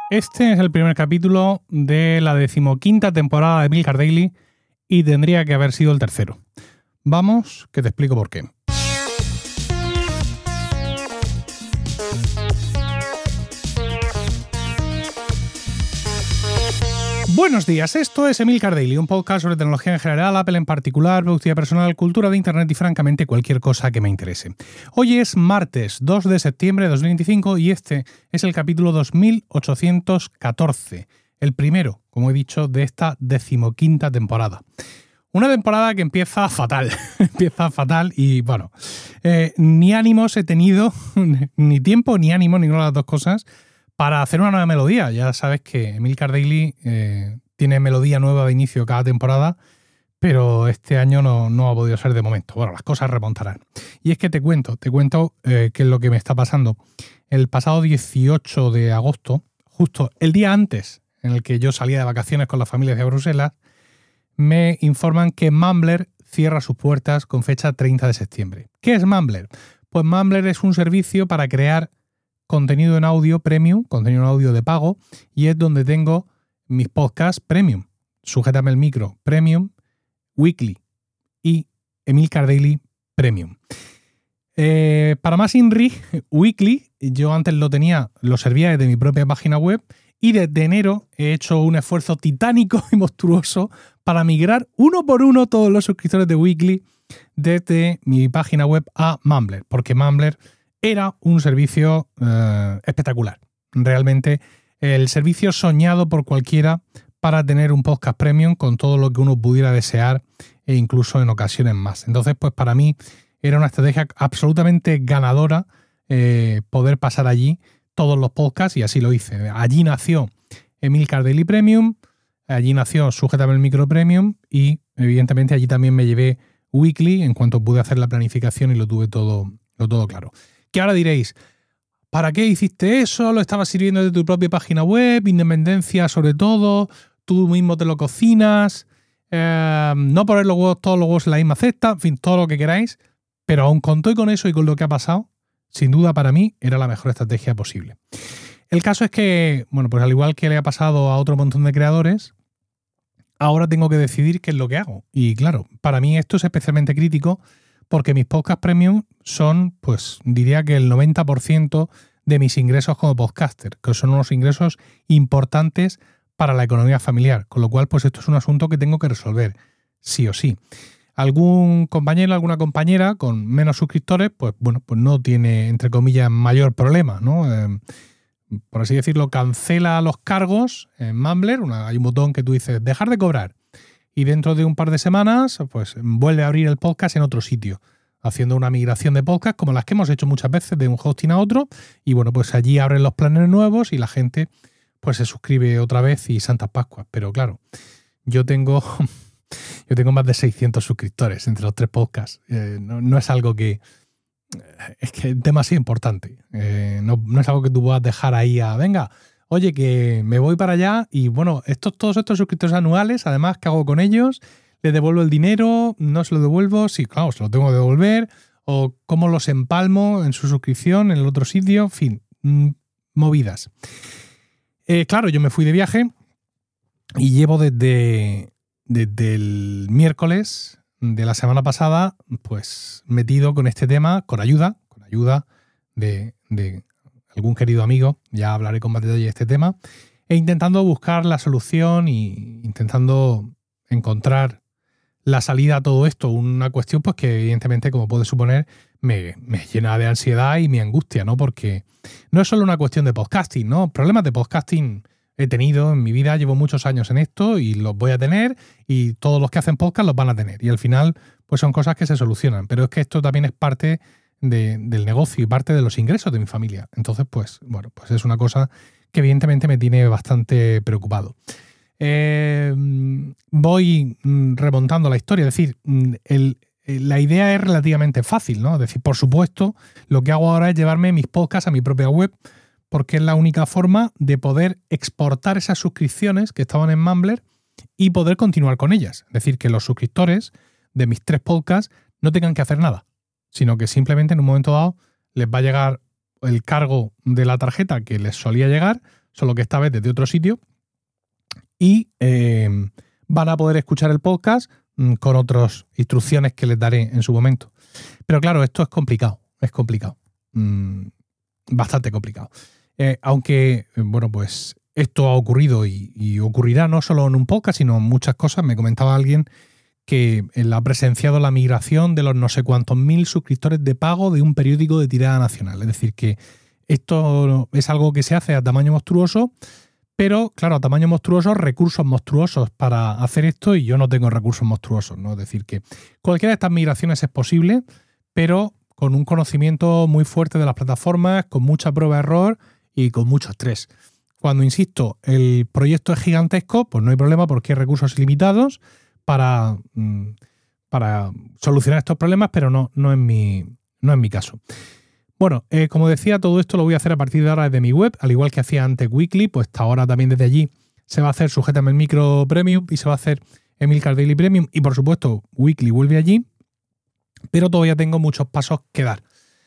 Este es el primer capítulo de la 15ª temporada de Emilcar Daily y tendría que haber sido el tercero. Vamos, que te explico por qué. Buenos días, esto es Emilcar Daily, un podcast sobre tecnología en general, Apple en particular, productividad personal, cultura de Internet y francamente cualquier cosa que me interese. Hoy es martes 2 de septiembre de 2025 y este es el capítulo 2814, el primero, como he dicho, de esta 15ª temporada. Una temporada que empieza fatal, y bueno, ni ánimos he tenido, ni tiempo ni ánimo, ninguna de las dos cosas, para hacer una nueva melodía. Ya sabes que Emilcar Daily tiene melodía nueva de inicio cada temporada, pero este año no ha podido ser de momento. Bueno, las cosas remontarán. Y es que te cuento qué es lo que me está pasando. El pasado 18 de agosto, justo el día antes en el que yo salía de vacaciones con la familia de Bruselas, me informan que Mumbler cierra sus puertas con fecha 30 de septiembre. ¿Qué es Mumbler? Pues Mumbler es un servicio para crear contenido en audio premium, contenido en audio de pago, y es donde tengo mis podcasts premium. Sujétame el micro premium, weekly y Emilcar Daily premium. Para más INRI, weekly, yo antes lo servía desde mi propia página web y desde enero he hecho un esfuerzo titánico y monstruoso para migrar uno por uno todos los suscriptores de weekly desde mi página web a Mumbler, porque Mumbler era un servicio espectacular. Realmente el servicio soñado por cualquiera para tener un podcast premium con todo lo que uno pudiera desear e incluso en ocasiones más. Entonces, pues para mí era una estrategia absolutamente ganadora poder pasar allí todos los podcasts y así lo hice. Allí nació Emilcar Daily Premium, allí nació Sujétame el Micro Premium y evidentemente allí también me llevé Weekly en cuanto pude hacer la planificación y lo tuve todo claro. Que ahora diréis, ¿para qué hiciste eso? ¿Lo estabas sirviendo de tu propia página web? Independencia sobre todo, tú mismo te lo cocinas, no poner todos los huevos en la misma cesta, en fin, todo lo que queráis, pero aun con todo y con eso y con lo que ha pasado, sin duda para mí era la mejor estrategia posible. El caso es que, bueno, pues al igual que le ha pasado a otro montón de creadores, ahora tengo que decidir qué es lo que hago. Y claro, para mí esto es especialmente crítico porque mis podcasts premium son, pues diría que el 90% de mis ingresos como podcaster, que son unos ingresos importantes para la economía familiar, con lo cual pues esto es un asunto que tengo que resolver, sí o sí. Algún compañero, alguna compañera con menos suscriptores, pues bueno, pues no tiene, entre comillas, mayor problema, ¿no? Por así decirlo, cancela los cargos en Mumbler, hay un botón que tú dices, dejar de cobrar. Y dentro de un par de semanas, pues vuelve a abrir el podcast en otro sitio, haciendo una migración de podcast como las que hemos hecho muchas veces de un hosting a otro. Y bueno, pues allí abren los planes nuevos y la gente pues se suscribe otra vez y Santas Pascuas. Pero claro, yo tengo más de 600 suscriptores entre los tres podcasts. No es algo que... Es que es demasiado importante. No es algo que tú puedas dejar ahí venga, oye, que me voy para allá y bueno, todos estos suscriptores anuales, además, ¿qué hago con ellos? ¿Les devuelvo el dinero? ¿No se lo devuelvo? Sí, claro, se lo tengo que devolver. ¿O cómo los empalmo en su suscripción en el otro sitio? En fin, movidas. Claro, yo me fui de viaje y llevo desde el miércoles de la semana pasada, pues metido con este tema, con ayuda de algún querido amigo, ya hablaré con más detalle de este tema, e intentando buscar la solución y intentando encontrar la salida a todo esto, una cuestión pues que evidentemente, como puedes suponer, me llena de ansiedad y me angustia, ¿no? Porque no es solo una cuestión de podcasting, ¿no? Problemas de podcasting he tenido en mi vida, llevo muchos años en esto y los voy a tener y todos los que hacen podcast los van a tener y al final pues son cosas que se solucionan, pero es que esto también es parte del negocio y parte de los ingresos de mi familia. Entonces, pues bueno, pues es una cosa que evidentemente me tiene bastante preocupado. Voy remontando la historia, es decir, la idea es relativamente fácil, ¿no? Es decir, por supuesto, lo que hago ahora es llevarme mis podcasts a mi propia web porque es la única forma de poder exportar esas suscripciones que estaban en Mumbler y poder continuar con ellas. Es decir, que los suscriptores de mis tres podcasts no tengan que hacer nada, sino que simplemente en un momento dado les va a llegar el cargo de la tarjeta que les solía llegar solo que esta vez desde otro sitio. Y van a poder escuchar el podcast con otras instrucciones que les daré en su momento. Pero claro, esto es complicado, bastante complicado. Aunque, bueno, pues esto ha ocurrido y ocurrirá no solo en un podcast, sino en muchas cosas. Me comentaba alguien que él ha presenciado la migración de los no sé cuántos mil suscriptores de pago de un periódico de tirada nacional. Es decir, que esto es algo que se hace a tamaño monstruoso, pero claro, a tamaño monstruoso, recursos monstruosos para hacer esto, y yo no tengo recursos monstruosos, ¿no? Es decir, que cualquiera de estas migraciones es posible, pero con un conocimiento muy fuerte de las plataformas, con mucha prueba-error y con mucho estrés. Cuando, insisto, el proyecto es gigantesco, pues no hay problema porque hay recursos ilimitados para solucionar estos problemas, pero no en mi caso. Bueno, como decía, todo esto lo voy a hacer a partir de ahora desde mi web, al igual que hacía antes Weekly, pues hasta ahora también desde allí se va a hacer Sujétame el Micro Premium y se va a hacer Emilcar Daily Premium, y por supuesto Weekly vuelve allí, pero todavía tengo muchos pasos que dar.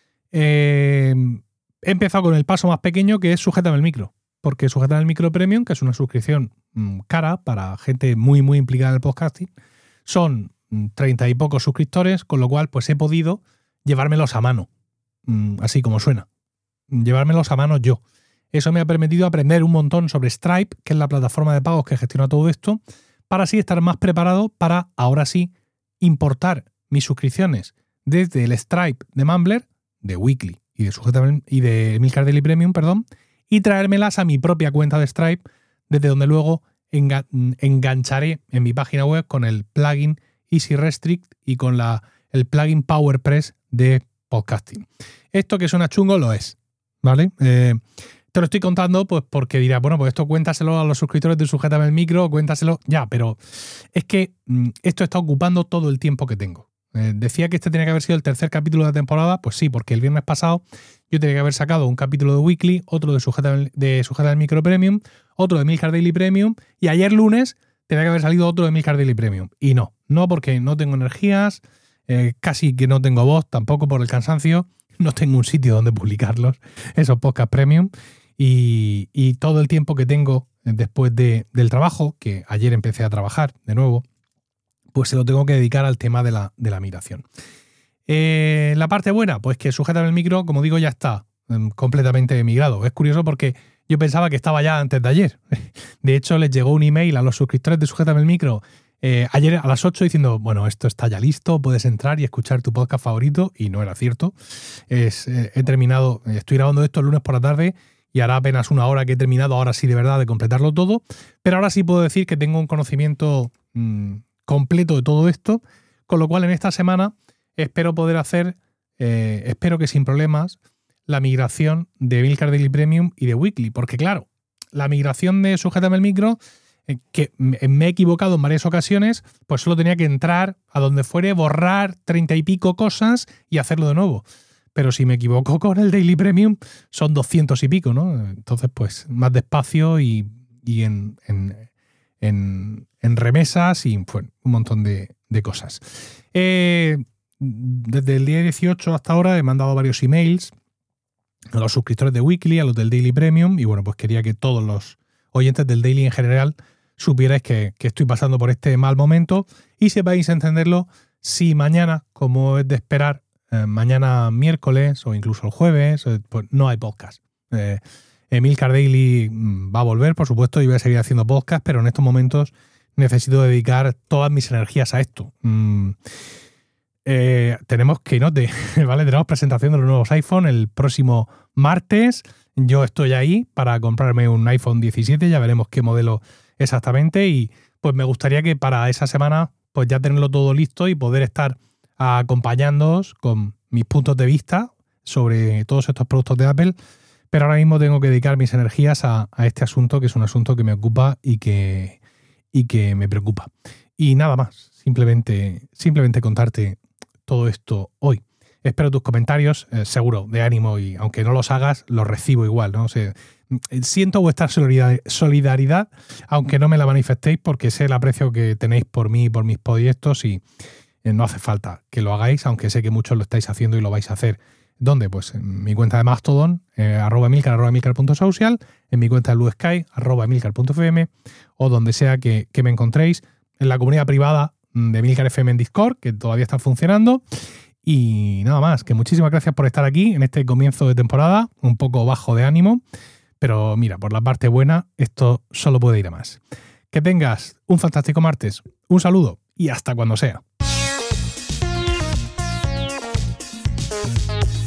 He empezado con el paso más pequeño, que es Sujétame el Micro, porque Sujétame el Micro Premium, que es una suscripción cara para gente muy muy implicada en el podcasting, son 30 y pocos suscriptores, con lo cual pues he podido llevármelos a mano. Así como suena, llevármelos a mano yo. Eso me ha permitido aprender un montón sobre Stripe, que es la plataforma de pagos que gestiona todo esto, para así estar más preparado para, ahora sí, importar mis suscripciones desde el Stripe de Mumbler, de Weekly y de Emilcar Daily Premium, y traérmelas a mi propia cuenta de Stripe, desde donde luego engancharé en mi página web con el plugin Easy Restrict y con el plugin PowerPress de podcasting. Esto que suena chungo lo es, ¿vale? Te lo estoy contando pues porque dirás, bueno, pues esto cuéntaselo a los suscriptores de Sujétame el Micro, cuéntaselo ya, pero es que esto está ocupando todo el tiempo que tengo. Decía que este tenía que haber sido el tercer capítulo de la temporada, pues sí, porque el viernes pasado yo tenía que haber sacado un capítulo de Weekly, otro de Sujétame el Micro Premium, otro de Emilcar Daily Premium, y ayer lunes tenía que haber salido otro de Emilcar Daily Premium. Y no porque no tengo energías, casi que no tengo voz tampoco por el cansancio, no tengo un sitio donde publicarlos, esos podcast premium, y todo el tiempo que tengo después del trabajo, que ayer empecé a trabajar de nuevo, pues se lo tengo que dedicar al tema de la migración. La parte buena, pues que Sujétame el Micro, como digo, ya está completamente migrado. Es curioso porque yo pensaba que estaba ya antes de ayer. De hecho, les llegó un email a los suscriptores de Sujétame el Micro ayer a las 8 diciendo, bueno, esto está ya listo, puedes entrar y escuchar tu podcast favorito, y no era cierto. He terminado, estoy grabando esto el lunes por la tarde y hará apenas una hora que he terminado, ahora sí de verdad, de completarlo todo, pero ahora sí puedo decir que tengo un conocimiento completo de todo esto, con lo cual en esta semana espero poder hacer, espero que sin problemas, la migración de Emilcar Daily Premium y de Weekly, porque claro, la migración de Sujétame el Micro, que me he equivocado en varias ocasiones, pues solo tenía que entrar a donde fuere, borrar 30 y pico cosas y hacerlo de nuevo. Pero si me equivoco con el Daily Premium, son 200 y pico, ¿no? Entonces, pues más despacio y en remesas y bueno, un montón de cosas. Desde el día 18 hasta ahora he mandado varios emails a los suscriptores de Weekly, a los del Daily Premium, y bueno, pues quería que todos los oyentes del Daily en general supierais que estoy pasando por este mal momento y sepáis entenderlo si mañana, como es de esperar, mañana miércoles o incluso el jueves, pues no hay podcast. Emilcar Daily va a volver, por supuesto, y voy a seguir haciendo podcast, pero en estos momentos necesito dedicar todas mis energías a esto. Tenemos Keynote, ¿vale? Tenemos presentación de los nuevos iPhone el próximo martes. Yo estoy ahí para comprarme un iPhone 17, ya veremos qué modelo exactamente, y pues me gustaría que para esa semana pues ya tenerlo todo listo y poder estar acompañándoos con mis puntos de vista sobre todos estos productos de Apple, pero ahora mismo tengo que dedicar mis energías a este asunto, que es un asunto que me ocupa y que me preocupa. Y nada más, simplemente contarte todo esto hoy. Espero tus comentarios, seguro, de ánimo, y aunque no los hagas, los recibo igual, ¿no? O sea, siento vuestra solidaridad, aunque no me la manifestéis, porque sé el aprecio que tenéis por mí y por mis proyectos, y no hace falta que lo hagáis, aunque sé que muchos lo estáis haciendo y lo vais a hacer ¿Dónde? Pues en mi cuenta de Mastodon, @emilcar.social, en mi cuenta de Blue Sky, @emilcar.fm, o donde sea que me encontréis, en la comunidad privada de Emilcar FM en Discord, que todavía está funcionando. Y nada más, que muchísimas gracias por estar aquí en este comienzo de temporada, un poco bajo de ánimo, pero mira, por la parte buena, esto solo puede ir a más. Que tengas un fantástico martes, un saludo y hasta cuando sea.